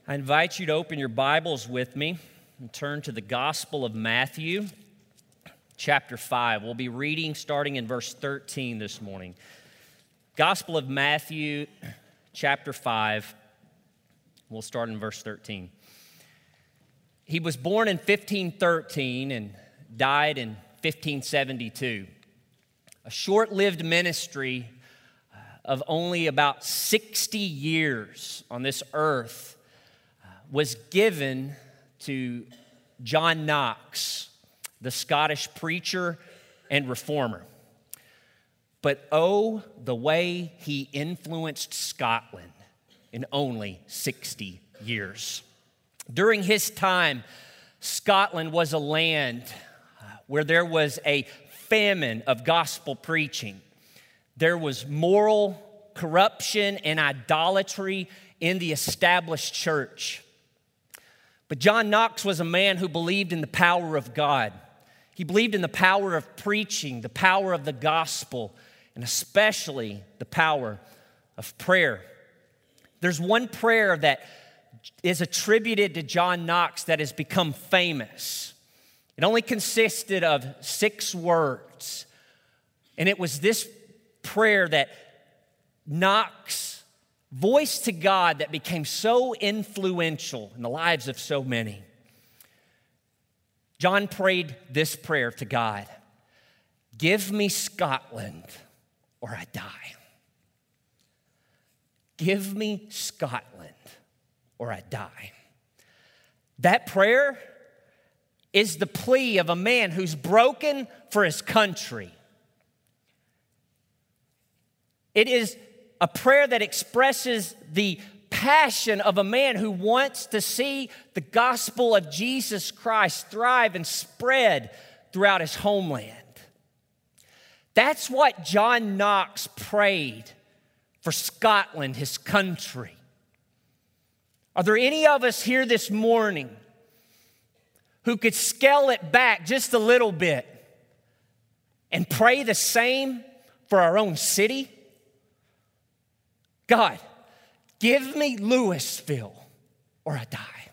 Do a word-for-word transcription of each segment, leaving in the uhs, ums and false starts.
I invite you to open your Bibles with me and turn to the Gospel of Matthew, chapter five. We'll be reading starting in verse thirteen this morning. Gospel of Matthew, chapter five. We'll start in verse thirteen. He was born in fifteen thirteen and died in fifteen seventy-two. A short-lived ministry of only about sixty years on this earth was given to John Knox, the Scottish preacher and reformer. But oh, the way he influenced Scotland in only sixty years. During his time, Scotland was a land where there was a famine of gospel preaching. There was moral corruption and idolatry in the established church. But John Knox was a man who believed in the power of God. He believed in the power of preaching, the power of the gospel, and especially the power of prayer. There's one prayer that is attributed to John Knox that has become famous. It only consisted of six words, and it was this prayer that Knox voiced to God that became so influential in the lives of so many. John prayed this prayer to God: "Give me Scotland or I die. Give me Scotland or I die." That prayer is the plea of a man who's broken for his country. It is a prayer that expresses the passion of a man who wants to see the gospel of Jesus Christ thrive and spread throughout his homeland. That's what John Knox prayed for Scotland, his country. Are there any of us here this morning who could scale it back just a little bit and pray the same for our own city? God, give me Louisville or I die.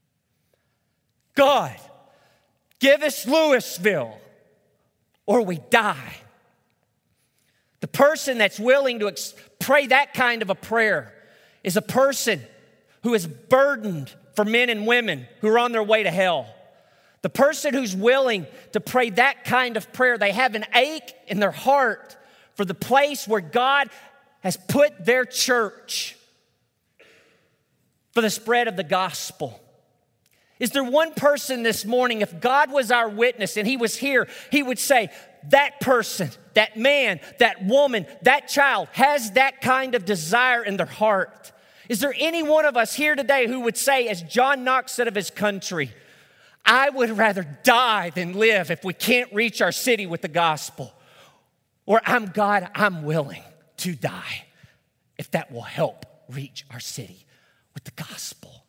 God, give us Louisville or we die. The person that's willing to ex- pray that kind of a prayer is a person who is burdened for men and women who are on their way to hell. The person who's willing to pray that kind of prayer, they have an ache in their heart for the place where God has put their church for the spread of the gospel. Is there one person this morning, if God was our witness and he was here, he would say, that person, that man, that woman, that child has that kind of desire in their heart? Is there any one of us here today who would say, as John Knox said of his country, I would rather die than live if we can't reach our city with the gospel? Or I'm God, I'm willing to die if that will help reach our city with the gospel.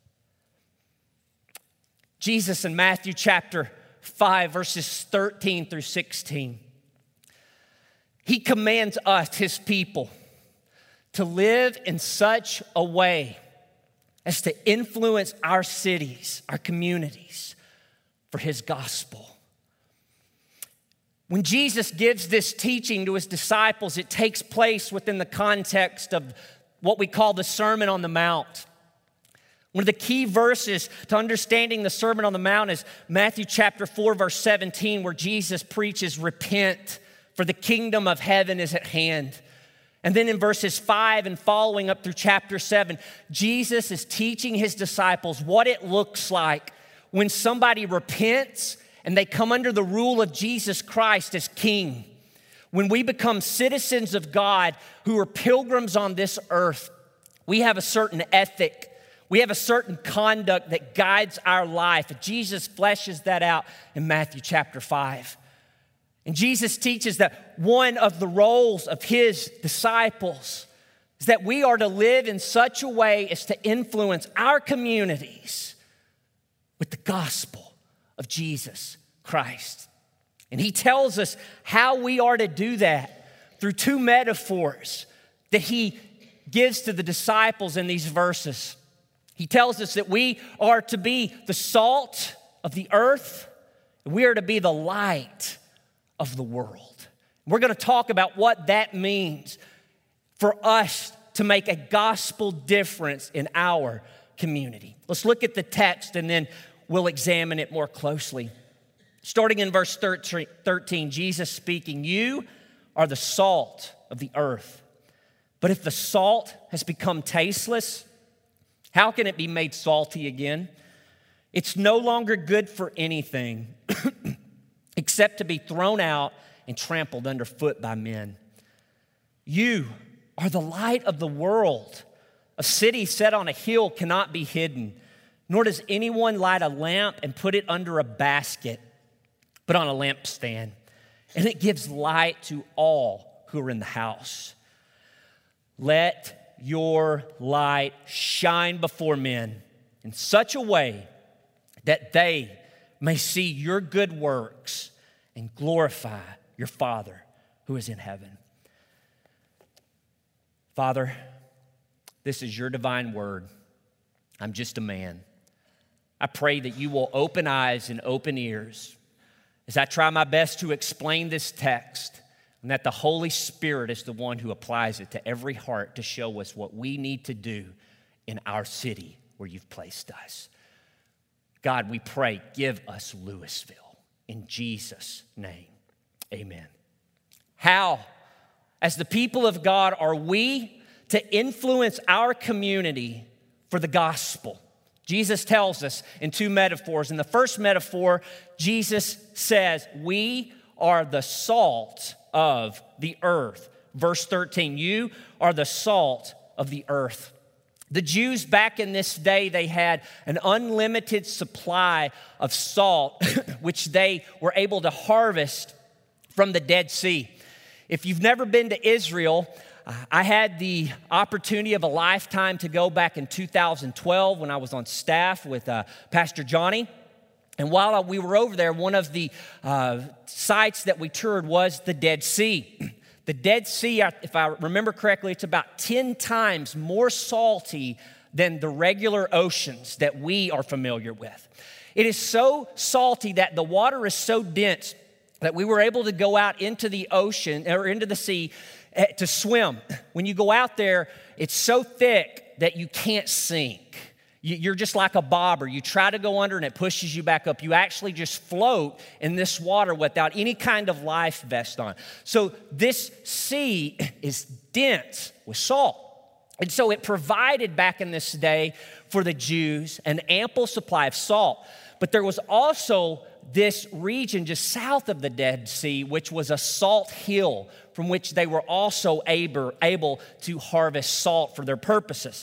Jesus in Matthew chapter five, verses thirteen through sixteen, he commands us, his people, to live in such a way as to influence our cities, our communities, for his gospel. When Jesus gives this teaching to his disciples, it takes place within the context of what we call the Sermon on the Mount. One of the key verses to understanding the Sermon on the Mount is Matthew chapter four, verse seventeen, where Jesus preaches, "Repent, for the kingdom of heaven is at hand." And then in verses five and following up through chapter seven, Jesus is teaching his disciples what it looks like when somebody repents and they come under the rule of Jesus Christ as king. When we become citizens of God who are pilgrims on this earth, we have a certain ethic. We have a certain conduct that guides our life. Jesus fleshes that out in Matthew chapter five. And Jesus teaches that one of the roles of his disciples is that we are to live in such a way as to influence our communities with the gospel of Jesus Christ. And he tells us how we are to do that through two metaphors that he gives to the disciples in these verses. He tells us that we are to be the salt of the earth. We are to be the light of the world. We're going to talk about what that means for us to make a gospel difference in our community. Let's look at the text and then we'll examine it more closely. Starting in verse thirteen, Jesus speaking, "You are the salt of the earth. But if the salt has become tasteless, how can it be made salty again? It's no longer good for anything except to be thrown out and trampled underfoot by men. You are the light of the world. A city set on a hill cannot be hidden, nor does anyone light a lamp and put it under a basket, but on a lampstand, and it gives light to all who are in the house. Let your light shine before men in such a way that they may see your good works and glorify your Father who is in heaven." Father, this is your divine word. I'm just a man. I pray that you will open eyes and open ears as I try my best to explain this text, and that the Holy Spirit is the one who applies it to every heart to show us what we need to do in our city where you've placed us. God, we pray, give us Louisville. In Jesus' name, amen. How, as the people of God, are we to influence our community for the gospel? Jesus tells us in two metaphors. In the first metaphor, Jesus says, we are the salt of the earth. Verse thirteen, you are the salt of the earth. The Jews back in this day, they had an unlimited supply of salt, which they were able to harvest from the Dead Sea. If you've never been to Israel, I had the opportunity of a lifetime to go back in two thousand twelve when I was on staff with uh, Pastor Johnny. And while we were over there, one of the uh, sites that we toured was the Dead Sea. The Dead Sea, if I remember correctly, it's about ten times more salty than the regular oceans that we are familiar with. It is so salty that the water is so dense that we were able to go out into the ocean or into the sea to swim. When you go out there, it's so thick that you can't sink. You're just like a bobber. You try to go under and it pushes you back up. You actually just float in this water without any kind of life vest on. So this sea is dense with salt. And so it provided back in this day for the Jews an ample supply of salt. But there was also this region just south of the Dead Sea, which was a salt hill from which they were also able, able to harvest salt for their purposes.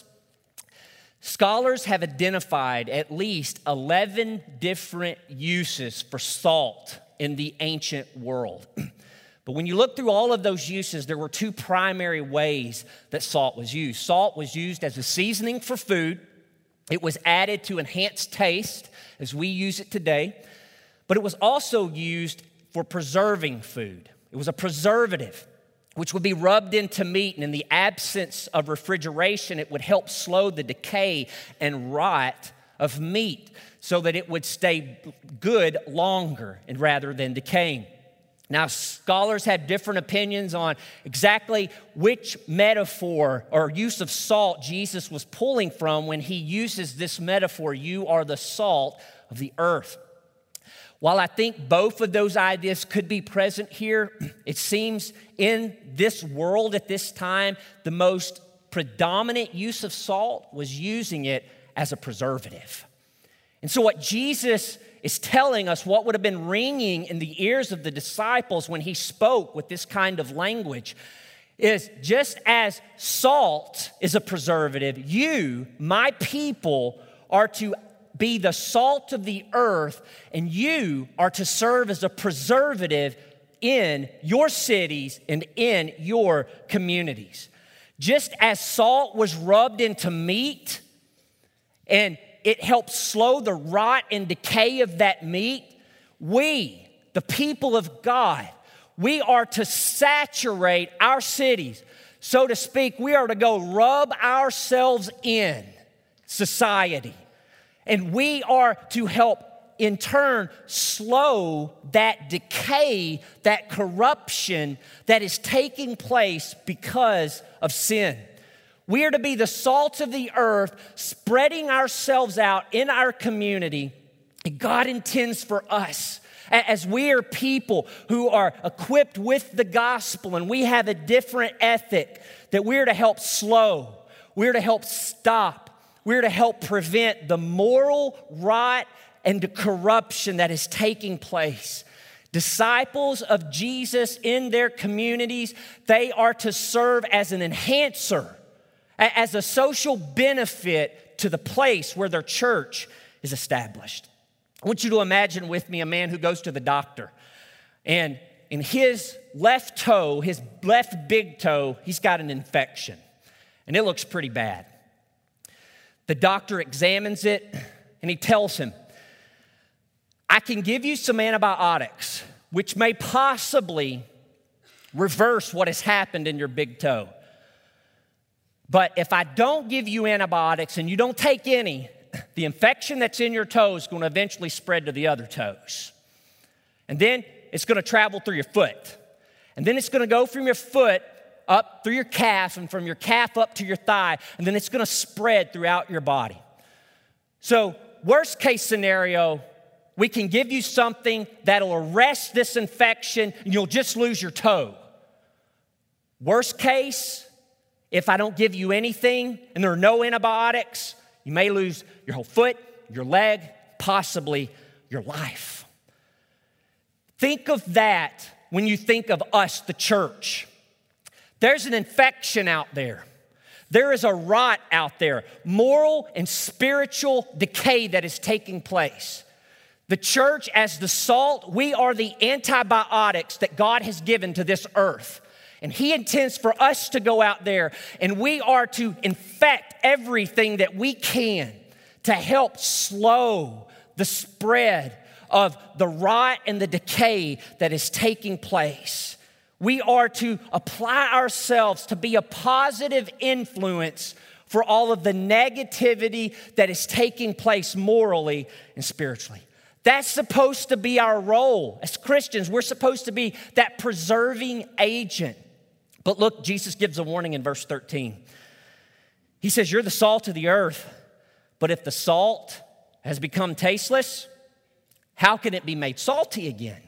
Scholars have identified at least eleven different uses for salt in the ancient world. But when you look through all of those uses, there were two primary ways that salt was used. Salt was used as a seasoning for food. It was added to enhance taste, as we use it today. But it was also used for preserving food. It was a preservative, which would be rubbed into meat, and in the absence of refrigeration, it would help slow the decay and rot of meat so that it would stay good longer and rather than decaying. Now, scholars have different opinions on exactly which metaphor or use of salt Jesus was pulling from when he uses this metaphor, you are the salt of the earth. While I think both of those ideas could be present here, it seems in this world at this time, the most predominant use of salt was using it as a preservative. And so what Jesus is telling us, what would have been ringing in the ears of the disciples when he spoke with this kind of language, is just as salt is a preservative, you, my people, are to be the salt of the earth, and you are to serve as a preservative in your cities and in your communities. Just as salt was rubbed into meat and it helped slow the rot and decay of that meat, we, the people of God, we are to saturate our cities. So to speak, we are to go rub ourselves in society. And we are to help, in turn, slow that decay, that corruption that is taking place because of sin. We are to be the salt of the earth, spreading ourselves out in our community. And God intends for us, as we are people who are equipped with the gospel and we have a different ethic, that we're to help slow, we're to help stop, we're to help prevent the moral rot and the corruption that is taking place. Disciples of Jesus in their communities, they are to serve as an enhancer, as a social benefit to the place where their church is established. I want you to imagine with me a man who goes to the doctor, and in his left toe, his left big toe, he's got an infection, and it looks pretty bad. The doctor examines it, and he tells him, I can give you some antibiotics, which may possibly reverse what has happened in your big toe. But if I don't give you antibiotics and you don't take any, the infection that's in your toe is going to eventually spread to the other toes. And then it's going to travel through your foot. And then it's going to go from your foot up through your calf and from your calf up to your thigh. And then it's going to spread throughout your body. So worst case scenario, we can give you something that'll arrest this infection and you'll just lose your toe. Worst case, if I don't give you anything and there are no antibiotics, you may lose your whole foot, your leg, possibly your life. Think of that when you think of us, the church. There's an infection out there. There is a rot out there, moral and spiritual decay that is taking place. The church, as the salt, we are the antibiotics that God has given to this earth. And He intends for us to go out there and we are to infect everything that we can to help slow the spread of the rot and the decay that is taking place. We are to apply ourselves to be a positive influence for all of the negativity that is taking place morally and spiritually. That's supposed to be our role. As Christians, we're supposed to be that preserving agent. But look, Jesus gives a warning in verse thirteen. He says, you're the salt of the earth, but if the salt has become tasteless, how can it be made salty again?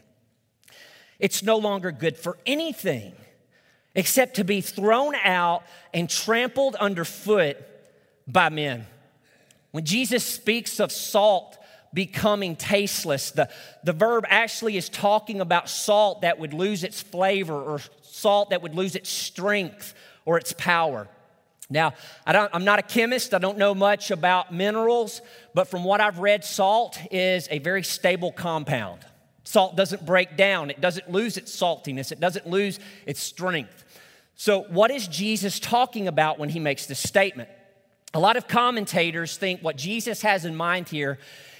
It's no longer good for anything except to be thrown out and trampled underfoot by men. When Jesus speaks of salt becoming tasteless, the, the verb actually is talking about salt that would lose its flavor or salt that would lose its strength or its power. Now, I don't, I'm not a chemist. I don't know much about minerals, but from what I've read, salt is a very stable compound. Salt doesn't break down. It doesn't lose its saltiness. It doesn't lose its strength. So what is Jesus talking about when He makes this statement? A lot of commentators think what Jesus has in mind here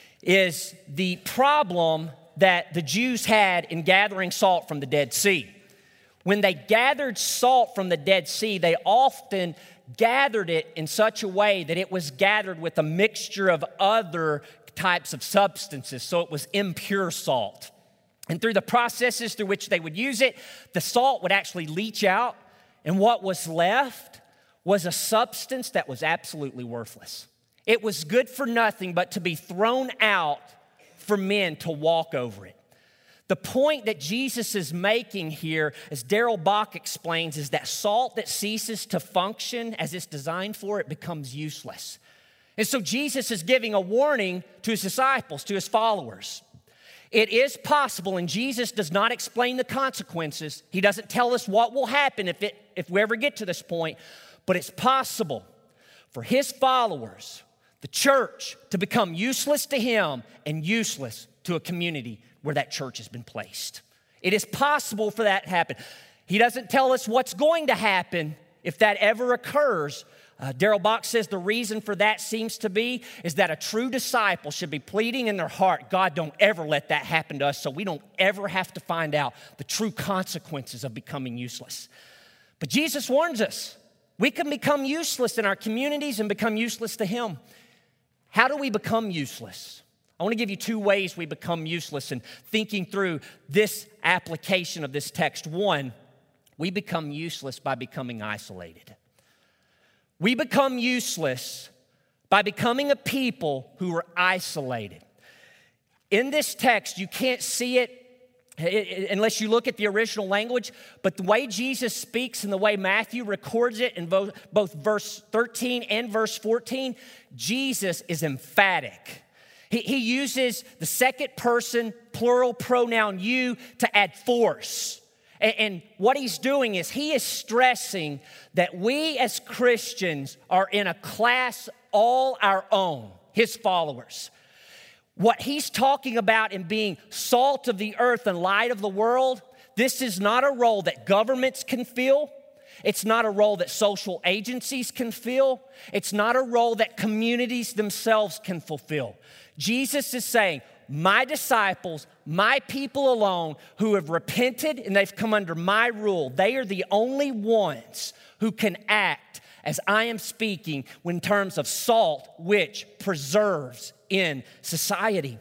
is the problem that the Jews had in gathering salt from the Dead Sea. When they gathered salt from the Dead Sea, they often gathered it in such a way that it was gathered with a mixture of other types of substances, so it was impure salt. And through the processes through which they would use it, the salt would actually leach out, and what was left was a substance that was absolutely worthless. It was good for nothing but to be thrown out for men to walk over it. The point that Jesus is making here, as Darrell Bock explains, is that salt that ceases to function as it's designed for, it becomes useless. And so Jesus is giving a warning to His disciples, to His followers. It is possible, and Jesus does not explain the consequences. He doesn't tell us what will happen if, it, if we ever get to this point, but it's possible for His followers, the church, to become useless to Him and useless to a community where that church has been placed. It is possible for that to happen. He doesn't tell us what's going to happen if that ever occurs. Uh, Darrell Bock says the reason for that seems to be is that a true disciple should be pleading in their heart, God, don't ever let that happen to us so we don't ever have to find out the true consequences of becoming useless. But Jesus warns us, we can become useless in our communities and become useless to Him. How do we become useless? I want to give you two ways we become useless in thinking through this application of this text. One, we become useless by becoming isolated. We become useless by becoming a people who are isolated. In this text, you can't see it unless you look at the original language, but the way Jesus speaks and the way Matthew records it in both, both verse thirteen and verse fourteen, Jesus is emphatic. He, he uses the second person plural pronoun you to add force. And, and what he's doing is he is stressing that we as Christians are in a class all our own, his followers. What he's talking about in being salt of the earth and light of the world, this is not a role that governments can fill. It's not a role that social agencies can fill. It's not a role that communities themselves can fulfill. Jesus is saying, my disciples, my people alone who have repented and they've come under my rule, they are the only ones who can act as I am speaking in terms of salt, which preserves in society.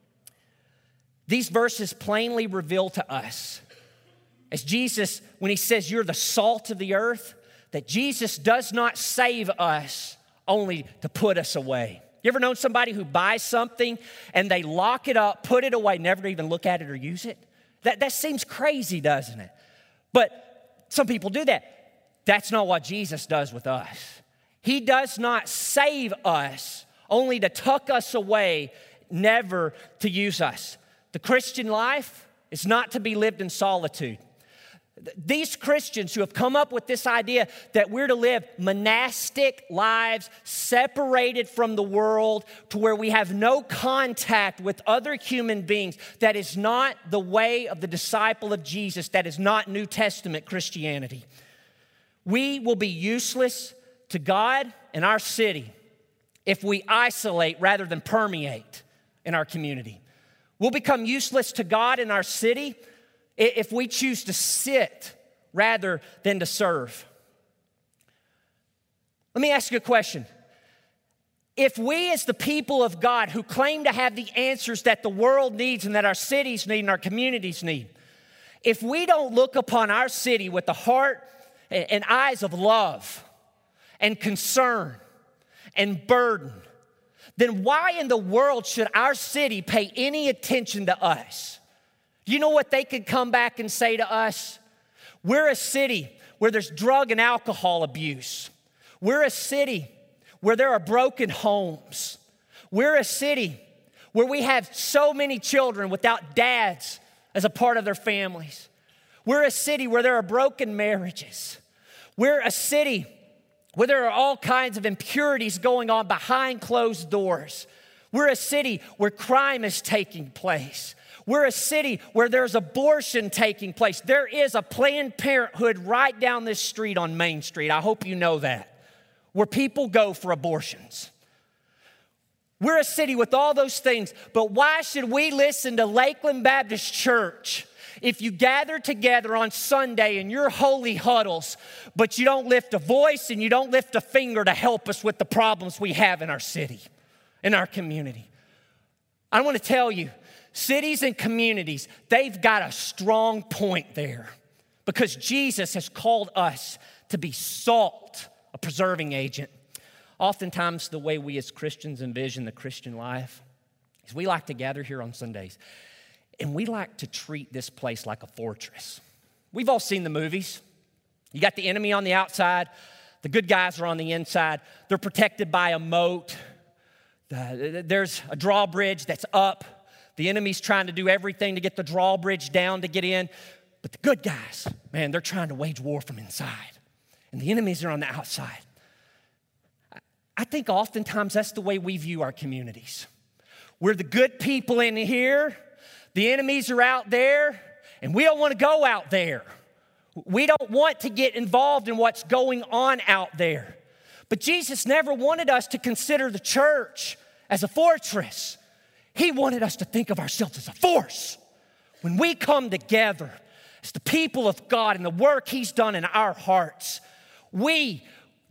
These verses plainly reveal to us, as Jesus, when he says you're the salt of the earth, that Jesus does not save us only to put us away. You ever known somebody who buys something and they lock it up, put it away, never even look at it or use it? That, that seems crazy, doesn't it? But some people do that. That's not what Jesus does with us. He does not save us only to tuck us away, never to use us. The Christian life is not to be lived in solitude. These Christians who have come up with this idea that we're to live monastic lives separated from the world to where we have no contact with other human beings, that is not the way of the disciple of Jesus. That is not New Testament Christianity. We will be useless to God and our city if we isolate rather than permeate in our community. We'll become useless to God in our city if we choose to sit rather than to serve. Let me ask you a question. If we as the people of God who claim to have the answers that the world needs and that our cities need and our communities need, if we don't look upon our city with the heart and eyes of love and concern and burden, then why in the world should our city pay any attention to us? You know what they could come back and say to us? We're a city where there's drug and alcohol abuse. We're a city where there are broken homes. We're a city where we have so many children without dads as a part of their families. We're a city where there are broken marriages. We're a city where there are all kinds of impurities going on behind closed doors. We're a city where crime is taking place. We're a city where there's abortion taking place. There is a Planned Parenthood right down this street on Main Street. I hope you know that, where people go for abortions. We're a city with all those things, but why should we listen to Lakeland Baptist Church if you gather together on Sunday in your holy huddles, but you don't lift a voice and you don't lift a finger to help us with the problems we have in our city, in our community? I want to tell you, cities and communities, they've got a strong point there because Jesus has called us to be salt, a preserving agent. Oftentimes, the way we as Christians envision the Christian life is we like to gather here on Sundays and we like to treat this place like a fortress. We've all seen the movies. You got the enemy on the outside. The good guys are on the inside. They're protected by a moat. There's a drawbridge that's up. The enemy's trying to do everything to get the drawbridge down to get in. But the good guys, man, they're trying to wage war from inside. And the enemies are on the outside. I think oftentimes that's the way we view our communities. We're the good people in here. The enemies are out there. And we don't want to go out there. We don't want to get involved in what's going on out there. But Jesus never wanted us to consider the church as a fortress. He wanted us to think of ourselves as a force. When we come together as the people of God and the work He's done in our hearts, we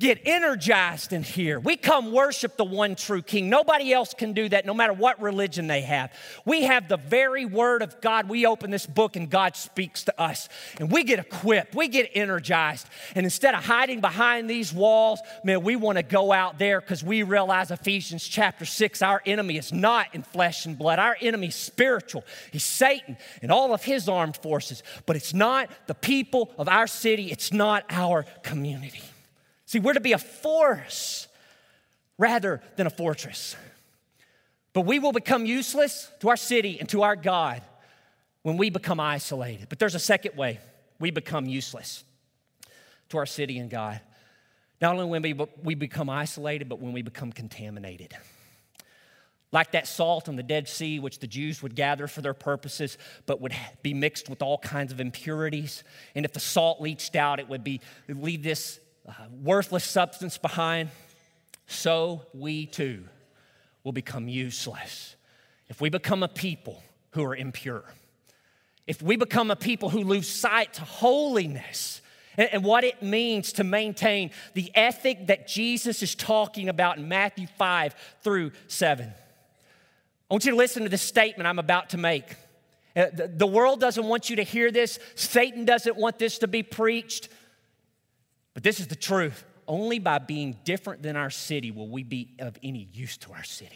get energized in here. We come worship the one true King. Nobody else can do that, no matter what religion they have. We have the very word of God. We open this book and God speaks to us. And we get equipped. We get energized. And instead of hiding behind these walls, man, we want to go out there because we realize Ephesians chapter six, our enemy is not in flesh and blood. Our enemy is spiritual. He's Satan and all of his armed forces. But it's not the people of our city. It's not our community. See, we're to be a force rather than a fortress. But we will become useless to our city and to our God when we become isolated. But there's a second way we become useless to our city and God. Not only when we, we become isolated, but when we become contaminated. Like that salt on the Dead Sea, which the Jews would gather for their purposes, but would be mixed with all kinds of impurities. And if the salt leached out, it would be it would leave this uh, worthless substance behind. So we too will become useless if we become a people who are impure. If we become a people who lose sight to holiness and, and what it means to maintain the ethic that Jesus is talking about in Matthew five through seven. I want you to listen to this statement I'm about to make. The world doesn't want you to hear this. Satan doesn't want this to be preached. But this is the truth. Only by being different than our city will we be of any use to our city.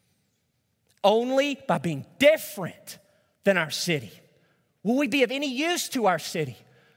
Only by being different than our city will we be of any use to our city.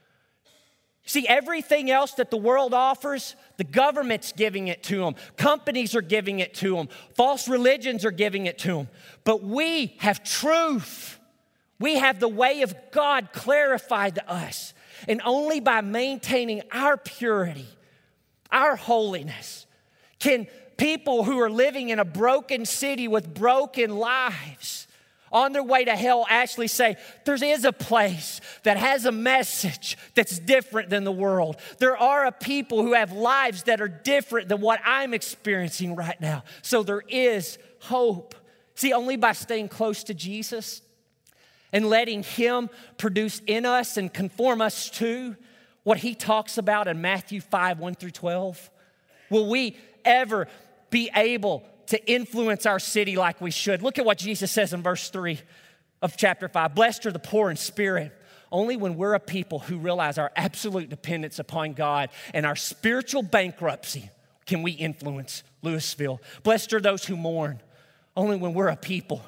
See, everything else that the world offers, the government's giving it to them. Companies are giving it to them. False religions are giving it to them. But we have truth. We have the way of God clarified to us. And only by maintaining our purity, our holiness, can people who are living in a broken city with broken lives on their way to hell actually say, there is a place that has a message that's different than the world. There are a people who have lives that are different than what I'm experiencing right now. So there is hope. See, only by staying close to Jesus and letting him produce in us and conform us to what he talks about in Matthew five, one through twelve, will we ever be able to influence our city like we should. Look at what Jesus says in verse three of chapter five. Blessed are the poor in spirit. Only when we're a people who realize our absolute dependence upon God and our spiritual bankruptcy can we influence Louisville. Blessed are those who mourn. Only when we're a people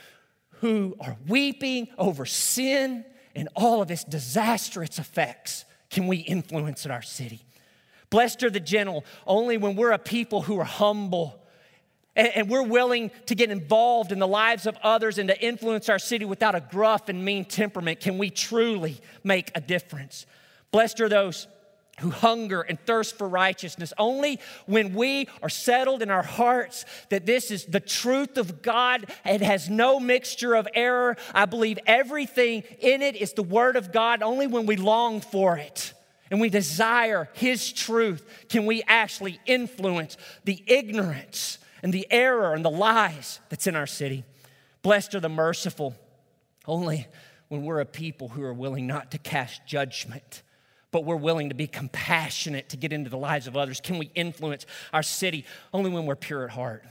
who are weeping over sin and all of its disastrous effects can we influence our city. Blessed are the gentle. Only when we're a people who are humble and we're willing to get involved in the lives of others and to influence our city without a gruff and mean temperament can we truly make a difference. Blessed are those who hunger and thirst for righteousness. Only when we are settled in our hearts that this is the truth of God, it has no mixture of error. I believe everything in it is the word of God. Only when we long for it and we desire his truth can we actually influence the ignorance and the error and the lies that's in our city. Blessed are the merciful. Only when we're a people who are willing not to cast judgment, but we're willing to be compassionate to get into the lives of others, can we influence our city. Only when we're pure at heart.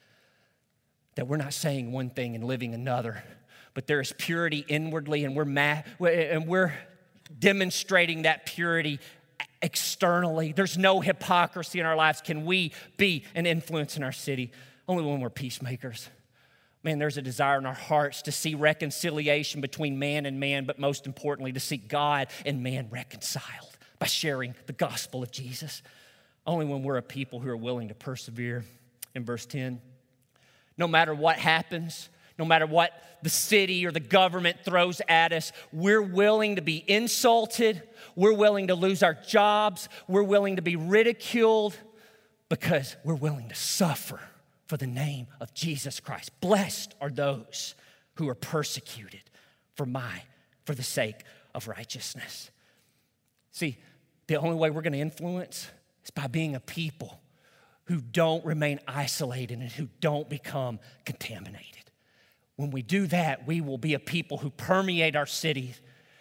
That we're not saying one thing and living another, but there is purity inwardly, and we're ma- and we're demonstrating that purity externally. There's no hypocrisy in our lives. Can we be an influence in our city? Only when we're peacemakers. Man, there's a desire in our hearts to see reconciliation between man and man, but most importantly, to see God and man reconciled by sharing the gospel of Jesus. Only when we're a people who are willing to persevere. In verse ten, no matter what happens, no matter what the city or the government throws at us, we're willing to be insulted. We're willing to lose our jobs. We're willing to be ridiculed because we're willing to suffer for the name of Jesus Christ. Blessed are those who are persecuted for my, for the sake of righteousness. See, the only way we're going to influence is by being a people who don't remain isolated and who don't become contaminated. When we do that, we will be a people who permeate our cities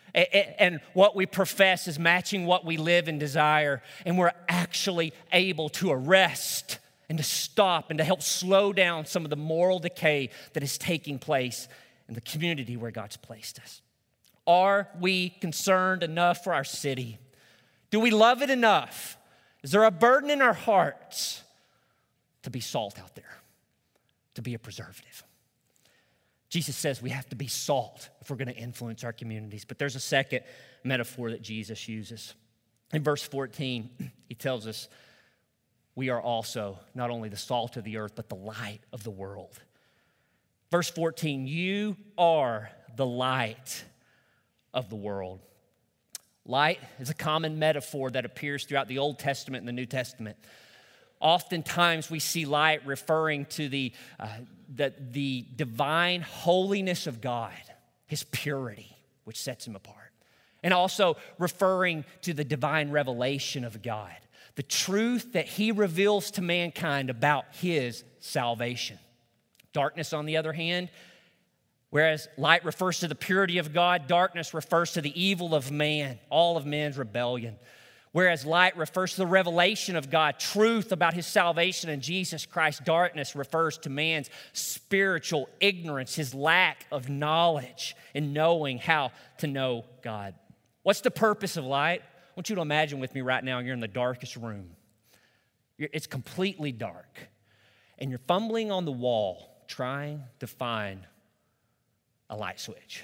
And what we profess is matching what we live and desire. And we're actually able to arrest and to stop and to help slow down some of the moral decay that is taking place in the community where God's placed us. Are we concerned enough for our city? Do we love it enough? Is there a burden in our hearts to be salt out there, to be a preservative? Jesus says we have to be salt if we're going to influence our communities. But there's a second metaphor that Jesus uses. In verse fourteen, he tells us we are also not only the salt of the earth, but the light of the world. Verse fourteen, you are the light of the world. Light is a common metaphor that appears throughout the Old Testament and the New Testament. Oftentimes we see light referring to the, uh, the, the divine holiness of God, his purity, which sets him apart. And also referring to the divine revelation of God, the truth that he reveals to mankind about his salvation. Darkness, on the other hand, whereas light refers to the purity of God, darkness refers to the evil of man, all of man's rebellion. Whereas light refers to the revelation of God, truth about his salvation in Jesus Christ, darkness refers to man's spiritual ignorance, his lack of knowledge in knowing how to know God. What's the purpose of light? I want you to imagine with me right now, you're in the darkest room. It's completely dark. And you're fumbling on the wall trying to find a light switch.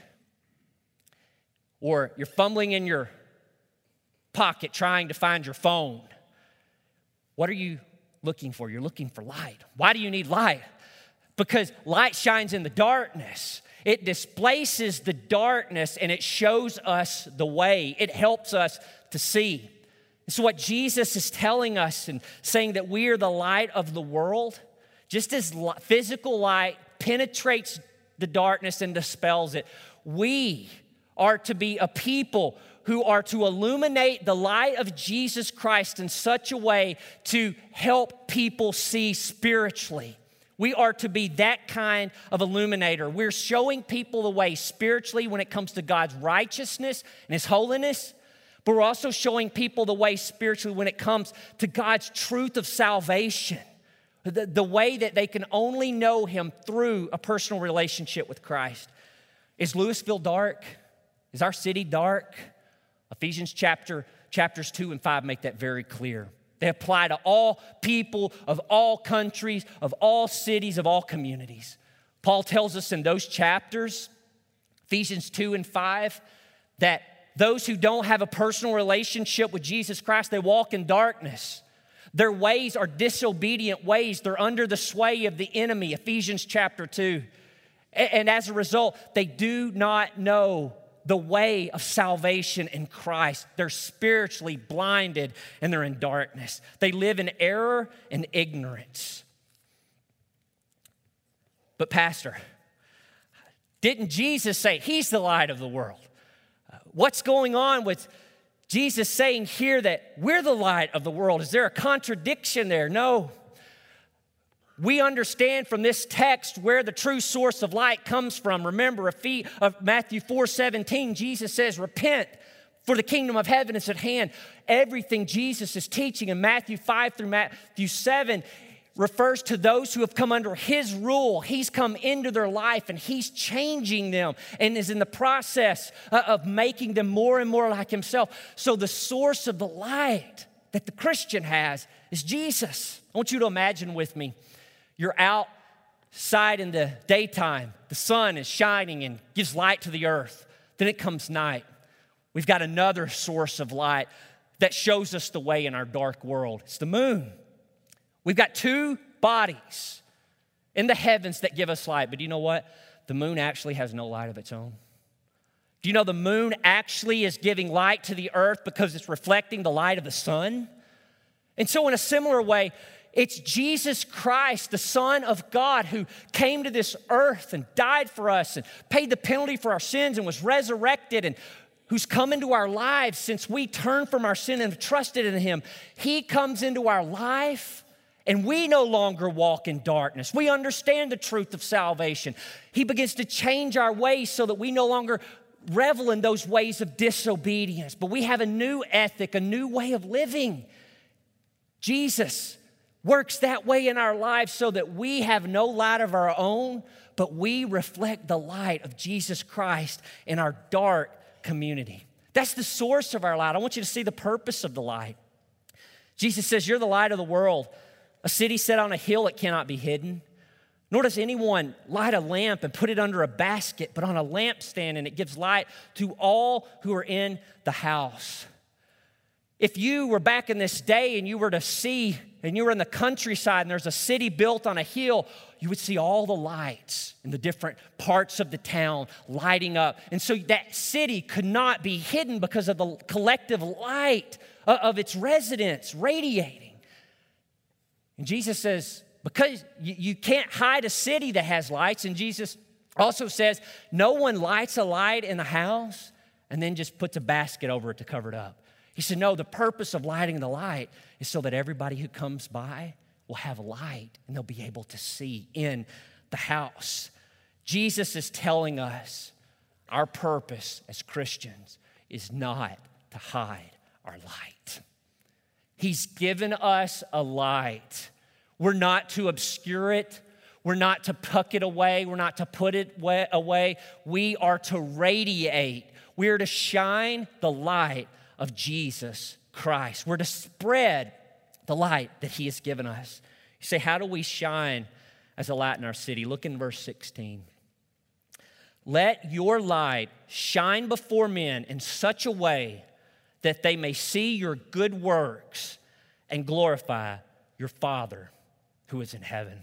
Or you're fumbling in your pocket trying to find your phone. What are you looking for? You're looking for light. Why do you need light? Because light shines in the darkness. It displaces the darkness and it shows us the way. It helps us to see. So what Jesus is telling us and saying that we are the light of the world, just as physical light penetrates the darkness and dispels it, we are to be a people who are to illuminate the light of Jesus Christ in such a way to help people see spiritually. We are to be that kind of illuminator. We're showing people the way spiritually when it comes to God's righteousness and his holiness, but we're also showing people the way spiritually when it comes to God's truth of salvation, the, the way that they can only know him through a personal relationship with Christ. Is Louisville dark? Is our city dark? Ephesians chapter, chapters two and five make that very clear. They apply to all people of all countries, of all cities, of all communities. Paul tells us in those chapters, Ephesians two and five, that those who don't have a personal relationship with Jesus Christ, they walk in darkness. Their ways are disobedient ways. They're under the sway of the enemy, Ephesians chapter two. And as a result, they do not know the way of salvation in Christ. They're spiritually blinded and they're in darkness. They live in error and ignorance. But Pastor, didn't Jesus say he's the light of the world? What's going on with Jesus saying here that we're the light of the world? Is there a contradiction there? No. We understand from this text where the true source of light comes from. Remember, Matthew four seventeen, Jesus says, repent, for the kingdom of heaven is at hand. Everything Jesus is teaching in Matthew five through Matthew seven refers to those who have come under his rule. He's come into their life and he's changing them and is in the process of making them more and more like himself. So the source of the light that the Christian has is Jesus. I want you to imagine with me, you're outside in the daytime. The sun is shining and gives light to the earth. Then it comes night. We've got another source of light that shows us the way in our dark world. It's the moon. We've got two bodies in the heavens that give us light. But do you know what? The moon actually has no light of its own. Do you know the moon actually is giving light to the earth because it's reflecting the light of the sun? And so in a similar way, it's Jesus Christ, the Son of God, who came to this earth and died for us and paid the penalty for our sins and was resurrected and who's come into our lives since we turned from our sin and have trusted in him. He comes into our life and we no longer walk in darkness. We understand the truth of salvation. He begins to change our ways so that we no longer revel in those ways of disobedience, but we have a new ethic, a new way of living. Jesus works that way in our lives so that we have no light of our own, but we reflect the light of Jesus Christ in our dark community. That's the source of our light. I want you to see the purpose of the light. Jesus says, you're the light of the world. A city set on a hill, it cannot be hidden. Nor does anyone light a lamp and put it under a basket, but on a lampstand, and it gives light to all who are in the house. If you were back in this day and you were to see, and you were in the countryside and there's a city built on a hill, you would see all the lights in the different parts of the town lighting up. And so that city could not be hidden because of the collective light of its residents radiating. And Jesus says, because you, you can't hide a city that has lights. And Jesus also says, no one lights a light in the house and then just puts a basket over it to cover it up. He said, no, the purpose of lighting the light is so that everybody who comes by will have light and they'll be able to see in the house. Jesus is telling us our purpose as Christians is not to hide our light. He's given us a light. We're not to obscure it. We're not to tuck it away. We're not to put it away. We are to radiate. We are to shine the light of Jesus Christ. We're to spread the light that he has given us. You say, how do we shine as a light in our city? Look in verse sixteen. Let your light shine before men in such a way that they may see your good works and glorify your Father who is in heaven.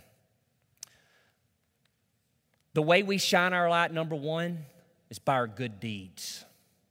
The way we shine our light, number one, is by our good deeds.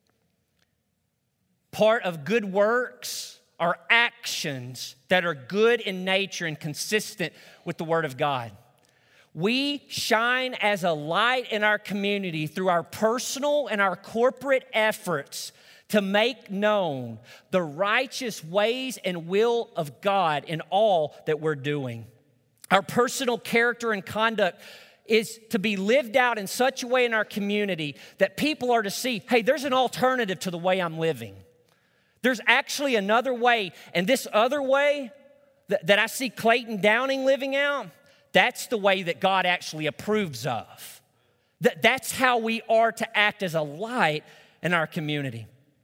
Part of good works are actions that are good in nature and consistent with the Word of God. We shine as a light in our community through our personal and our corporate efforts to make known the righteous ways and will of God in all that we're doing. Our personal character and conduct is to be lived out in such a way in our community that people are to see, hey, there's an alternative to the way I'm living. There's actually another way, and this other way that, that I see Clayton Downing living out, that's the way that God actually approves of. That, that's how we are to act as a light in our community.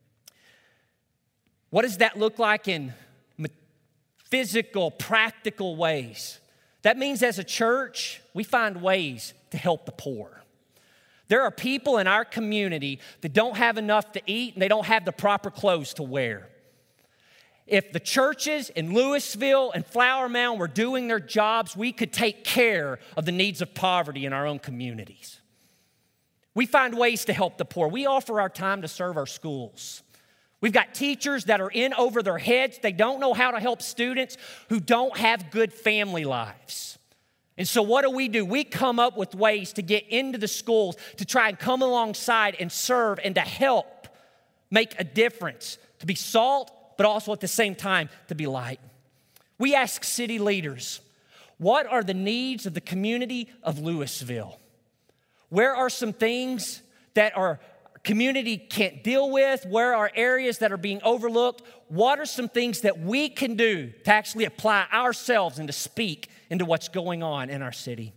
What does that look like in physical, practical ways? That means as a church, we find ways to help the poor. There are people in our community that don't have enough to eat and they don't have the proper clothes to wear. If the churches in Louisville and Flower Mound were doing their jobs, we could take care of the needs of poverty in our own communities. We find ways to help the poor. We offer our time to serve our schools. We've got teachers that are in over their heads. They don't know how to help students who don't have good family lives. And so what do we do? We come up with ways to get into the schools to try and come alongside and serve and to help make a difference, to be salt, but also at the same time to be light. We ask city leaders, what are the needs of the community of Louisville? Where are some things that our community can't deal with? Where are areas that are being overlooked? What are some things that we can do to actually apply ourselves and to speak into what's going on in our city?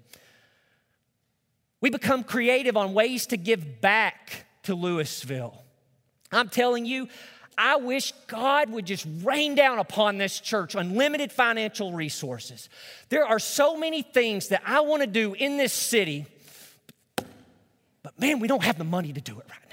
We become creative on ways to give back to Louisville. I'm telling you, I wish God would just rain down upon this church unlimited financial resources. There are so many things that I want to do in this city, but man, we don't have the money to do it right now.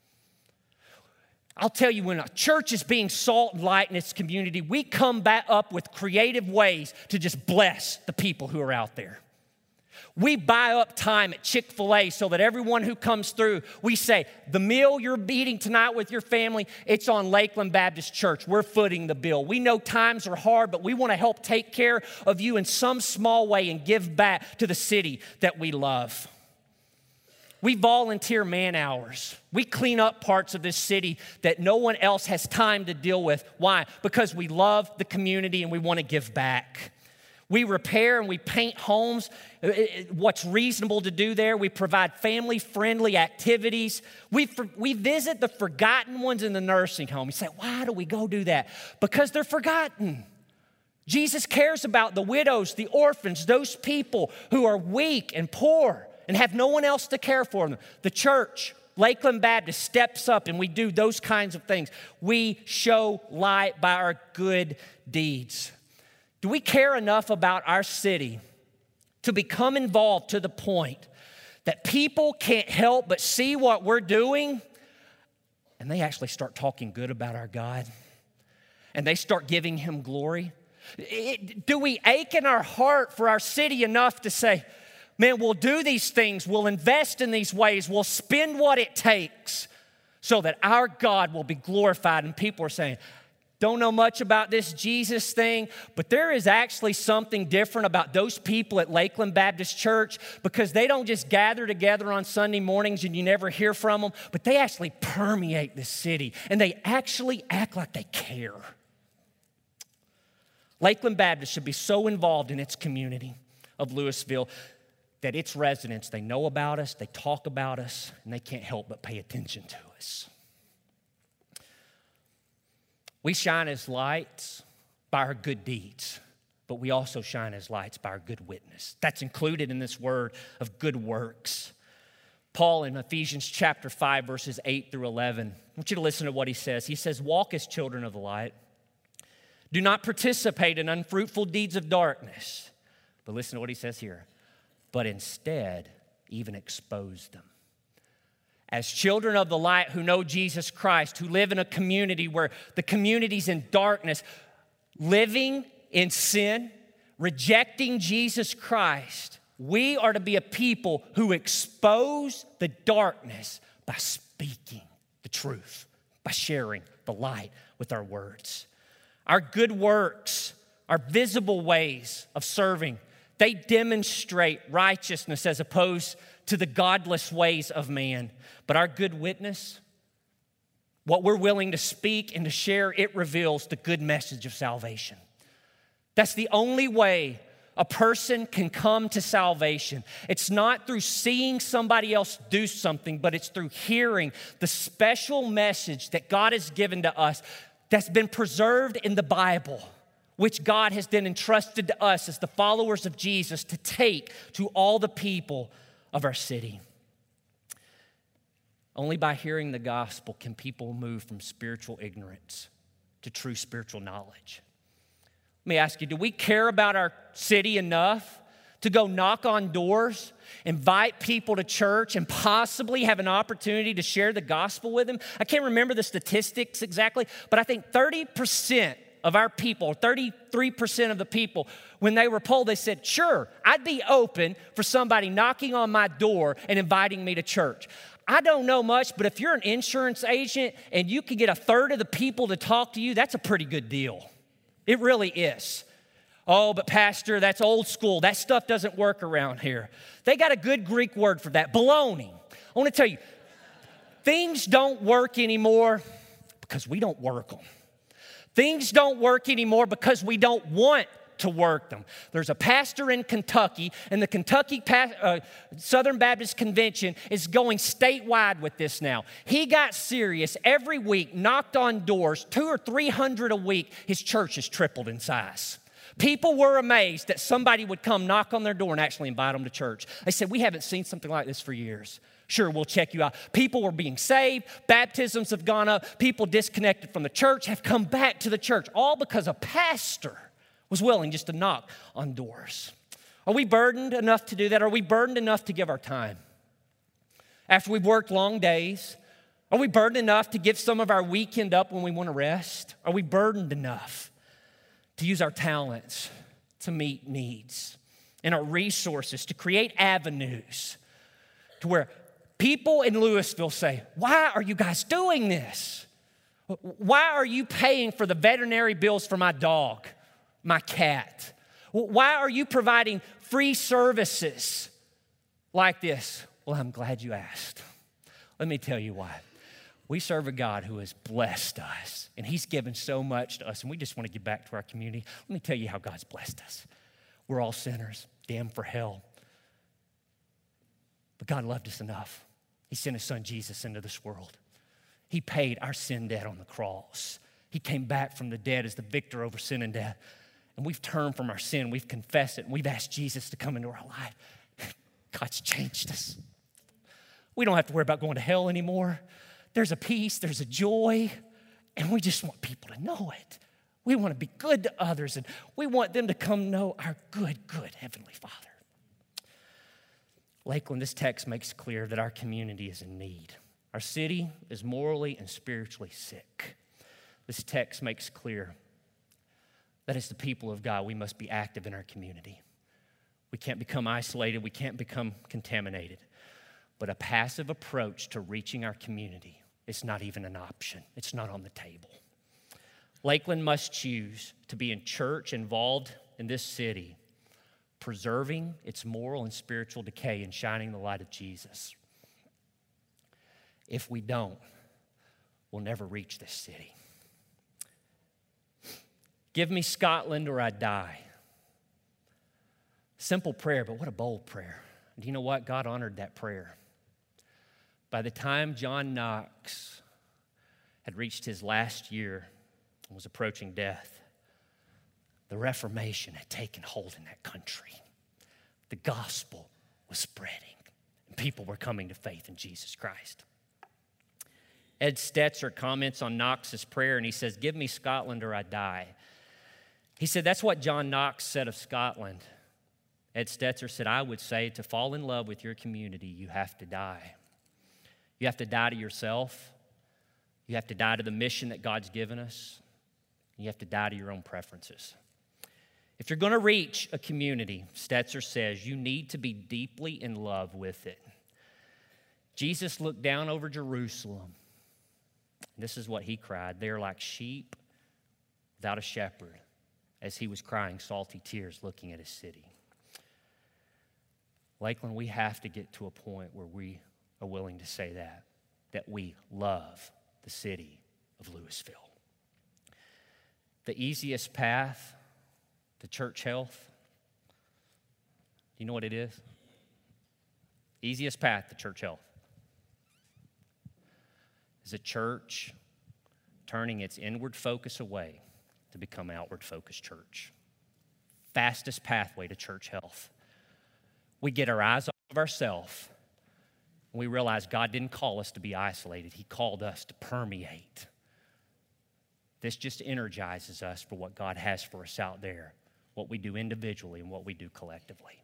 I'll tell you, when a church is being salt and light in its community, we come back up with creative ways to just bless the people who are out there. We buy up time at Chick-fil-A so that everyone who comes through, we say, the meal you're eating tonight with your family, it's on Lakeland Baptist Church. We're footing the bill. We know times are hard, but we want to help take care of you in some small way and give back to the city that we love. We volunteer man hours. We clean up parts of this city that no one else has time to deal with. Why? Because we love the community and we want to give back. We repair and we paint homes, what's reasonable to do there. We provide family-friendly activities. We, we visit the forgotten ones in the nursing home. You say, why do we go do that? Because they're forgotten. Jesus cares about the widows, the orphans, those people who are weak and poor and have no one else to care for them. The church, Lakeland Baptist, steps up and we do those kinds of things. We show light by our good deeds. Do we care enough about our city to become involved to the point that people can't help but see what we're doing and they actually start talking good about our God and they start giving Him glory? It, do we ache in our heart for our city enough to say, man, we'll do these things, we'll invest in these ways, we'll spend what it takes so that our God will be glorified? And people are saying, don't know much about this Jesus thing, but there is actually something different about those people at Lakeland Baptist Church, because they don't just gather together on Sunday mornings and you never hear from them, but they actually permeate this city and they actually act like they care. Lakeland Baptist should be so involved in its community of Louisville that its residents, they know about us, they talk about us, and they can't help but pay attention to us. We shine as lights by our good deeds, but we also shine as lights by our good witness. That's included in this word of good works. Paul in Ephesians chapter five, verses eight through eleven, I want you to listen to what he says. He says, walk as children of the light. Do not participate in unfruitful deeds of darkness. But listen to what he says here. But instead, even expose them. As children of the light who know Jesus Christ, who live in a community where the community's in darkness, living in sin, rejecting Jesus Christ, we are to be a people who expose the darkness by speaking the truth, by sharing the light with our words. Our good works, our visible ways of serving, they demonstrate righteousness as opposed to the godless ways of man. But our good witness, what we're willing to speak and to share, it reveals the good message of salvation. That's the only way a person can come to salvation. It's not through seeing somebody else do something, but it's through hearing the special message that God has given to us that's been preserved in the Bible, which God has then entrusted to us as the followers of Jesus to take to all the people of our city. Only by hearing the gospel can people move from spiritual ignorance to true spiritual knowledge. Let me ask you, do we care about our city enough to go knock on doors, invite people to church, and possibly have an opportunity to share the gospel with them? I can't remember the statistics exactly, but I think thirty percent of our people, thirty-three percent of the people, when they were polled, they said, sure, I'd be open for somebody knocking on my door and inviting me to church. I don't know much, but if you're an insurance agent and you can get a third of the people to talk to you, that's a pretty good deal. It really is. Oh, but pastor, that's old school. That stuff doesn't work around here. They got a good Greek word for that, baloney. I want to tell you, things don't work anymore because we don't work them. Things don't work anymore because we don't want to work them. There's a pastor in Kentucky, and the Kentucky pa- uh, Southern Baptist Convention is going statewide with this now. He got serious every week, knocked on doors, two or three hundred a week. His church has tripled in size. People were amazed that somebody would come knock on their door and actually invite them to church. They said, we haven't seen something like this for years. Sure, we'll check you out. People were being saved. Baptisms have gone up. People disconnected from the church have come back to the church, all because a pastor was willing just to knock on doors. Are we burdened enough to do that? Are we burdened enough to give our time? After we've worked long days, are we burdened enough to give some of our weekend up when we want to rest? Are we burdened enough to use our talents to meet needs and our resources to create avenues to where people in Louisville say, why are you guys doing this? Why are you paying for the veterinary bills for my dog, my cat? Why are you providing free services like this? Well, I'm glad you asked. Let me tell you why. We serve a God who has blessed us, and He's given so much to us, and we just want to give back to our community. Let me tell you how God's blessed us. We're all sinners, damned for hell. But God loved us enough. He sent his son Jesus into this world. He paid our sin debt on the cross. He came back from the dead as the victor over sin and death. And we've turned from our sin. We've confessed it. And we've asked Jesus to come into our life. God's changed us. We don't have to worry about going to hell anymore. There's a peace. There's a joy. And we just want people to know it. We want to be good to others. And we want them to come know our good, good Heavenly Father. Lakeland, this text makes clear that our community is in need. Our city is morally and spiritually sick. This text makes clear that as the people of God, we must be active in our community. We can't become isolated. We can't become contaminated. But a passive approach to reaching our community is not even an option. It's not on the table. Lakeland must choose to be in church involved in this city, preserving its moral and spiritual decay and shining the light of Jesus. If we don't, we'll never reach this city. Give me Scotland or I die. Simple prayer, but what a bold prayer. Do you know what? God honored that prayer. By the time John Knox had reached his last year and was approaching death, the Reformation had taken hold in that country. The gospel was spreading, and people were coming to faith in Jesus Christ. Ed Stetzer comments on Knox's prayer, and he says, "Give me Scotland or I die." He said, that's what John Knox said of Scotland. Ed Stetzer said, I would say to fall in love with your community, you have to die. You have to die to yourself. You have to die to the mission that God's given us. You have to die to your own preferences. If you're going to reach a community, Stetzer says, you need to be deeply in love with it. Jesus looked down over Jerusalem. This is what he cried. They are like sheep without a shepherd, as he was crying salty tears looking at his city. Lakeland, we have to get to a point where we are willing to say that, that we love the city of Louisville. The easiest path to church health, do you know what it is? Easiest path to church health is a church turning its inward focus away to become an outward-focused church. Fastest pathway to church health. We get our eyes off of ourselves, and we realize God didn't call us to be isolated. He called us to permeate. This just energizes us for what God has for us out there, what we do individually and what we do collectively.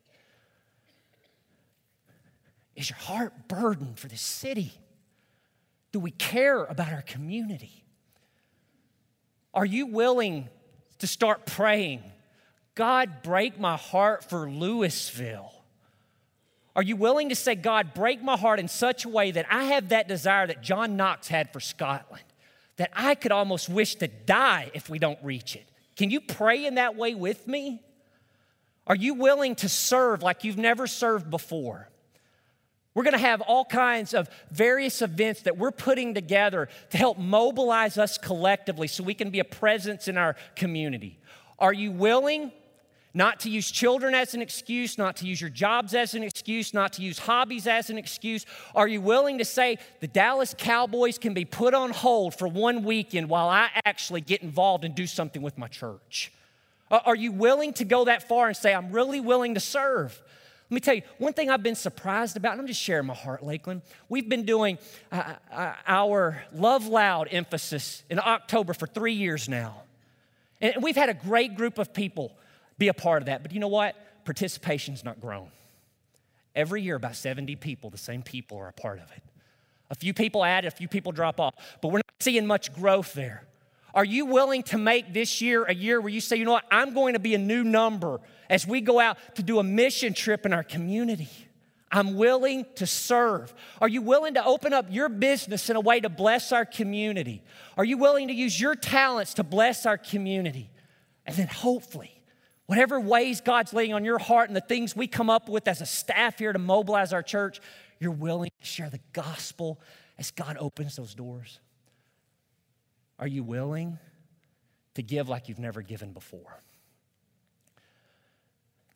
Is your heart burdened for this city? Do we care about our community? Are you willing to start praying, God, break my heart for Louisville? Are you willing to say, God, break my heart in such a way that I have that desire that John Knox had for Scotland, that I could almost wish to die if we don't reach it? Can you pray in that way with me? Are you willing to serve like you've never served before? We're going to have all kinds of various events that we're putting together to help mobilize us collectively so we can be a presence in our community. Are you willing not to use children as an excuse, not to use your jobs as an excuse, not to use hobbies as an excuse? Are you willing to say the Dallas Cowboys can be put on hold for one weekend while I actually get involved and do something with my church? Are you willing to go that far and say, I'm really willing to serve? Let me tell you, one thing I've been surprised about, and I'm just sharing my heart, Lakeland. We've been doing uh, uh, our Love Loud emphasis in October for three years now. And we've had a great group of people be a part of that. But you know what? Participation's not grown. Every year, about seventy people, the same people are a part of it. A few people add, a few people drop off. But we're not seeing much growth there. Are you willing to make this year a year where you say, you know what, I'm going to be a new number as we go out to do a mission trip in our community? I'm willing to serve. Are you willing to open up your business in a way to bless our community? Are you willing to use your talents to bless our community? And then hopefully, whatever ways God's laying on your heart and the things we come up with as a staff here to mobilize our church, you're willing to share the gospel as God opens those doors. Are you willing to give like you've never given before?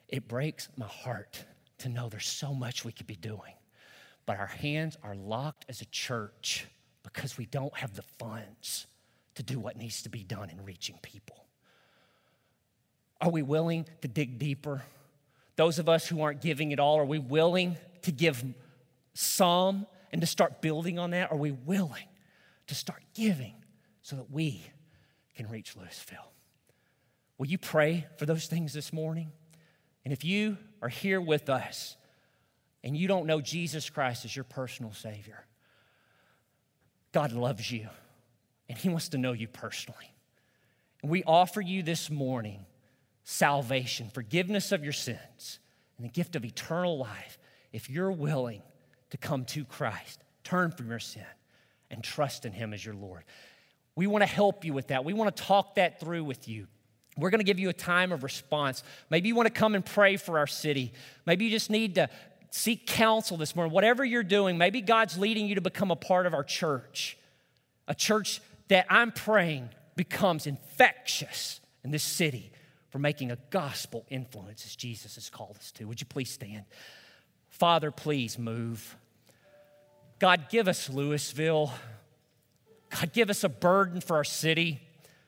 It breaks my heart to know there's so much we could be doing, but our hands are locked as a church because we don't have the funds to do what needs to be done in reaching people. Are we willing to dig deeper? Those of us who aren't giving at all, are we willing to give some and to start building on that? Are we willing to start giving so that we can reach Louisville? Will you pray for those things this morning? And if you are here with us and you don't know Jesus Christ as your personal Savior, God loves you and He wants to know you personally. And we offer you this morning salvation, forgiveness of your sins, and the gift of eternal life if you're willing to come to Christ, turn from your sin, and trust in Him as your Lord. We want to help you with that. We want to talk that through with you. We're going to give you a time of response. Maybe you want to come and pray for our city. Maybe you just need to seek counsel this morning. Whatever you're doing, maybe God's leading you to become a part of our church, a church that I'm praying becomes infectious in this city for making a gospel influence as Jesus has called us to. Would you please stand? Father, please move. God, give us Louisville. God, give us a burden for our city.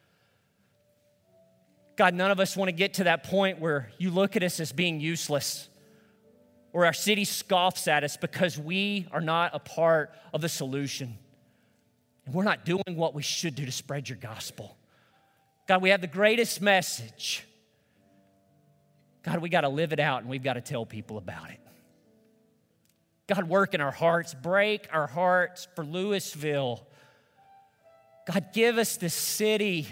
God, none of us want to get to that point where you look at us as being useless, or our city scoffs at us because we are not a part of the solution. And we're not doing what we should do to spread your gospel. God, we have the greatest message. God, we got to live it out and we've got to tell people about it. God, work in our hearts, break our hearts for Louisville. God, give us this city.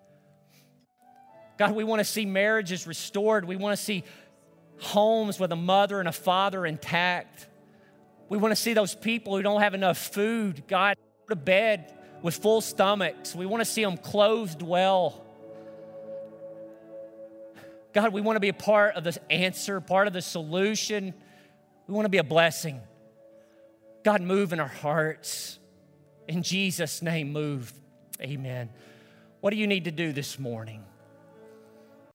God, we want to see marriages restored. We want to see homes with a mother and a father intact. We want to see those people who don't have enough food, God, go to bed with full stomachs. We want to see them clothed well. God, we want to be a part of the answer, part of the solution. We want to be a blessing. God, move in our hearts. In Jesus' name, move. Amen. What do you need to do this morning?